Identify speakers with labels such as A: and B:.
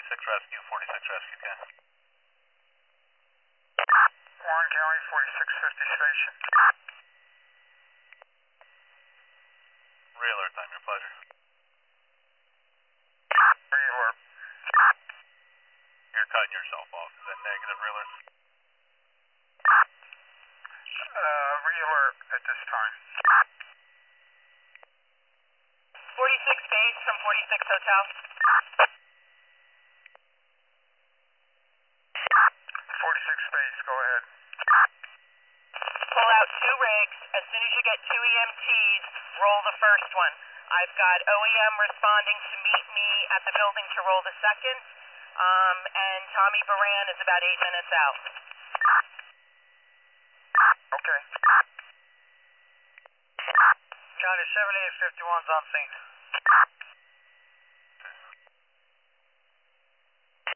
A: Rescue, 46 Rescue, can.
B: Warren County, 4650 station.
A: Realert, time, your pleasure.
B: Realert.
A: You're cutting yourself off. Is that negative, Realert?
B: Realert at this time.
C: 46 base from 46 Hotel.
B: 46 space, go ahead.
C: Pull out 2 rigs. As soon as you get 2 EMTs, roll the first one. I've got OEM responding to meet me at the building to roll the second, and Tommy Baran is about 8 minutes out.
B: Okay. County 7851's on scene.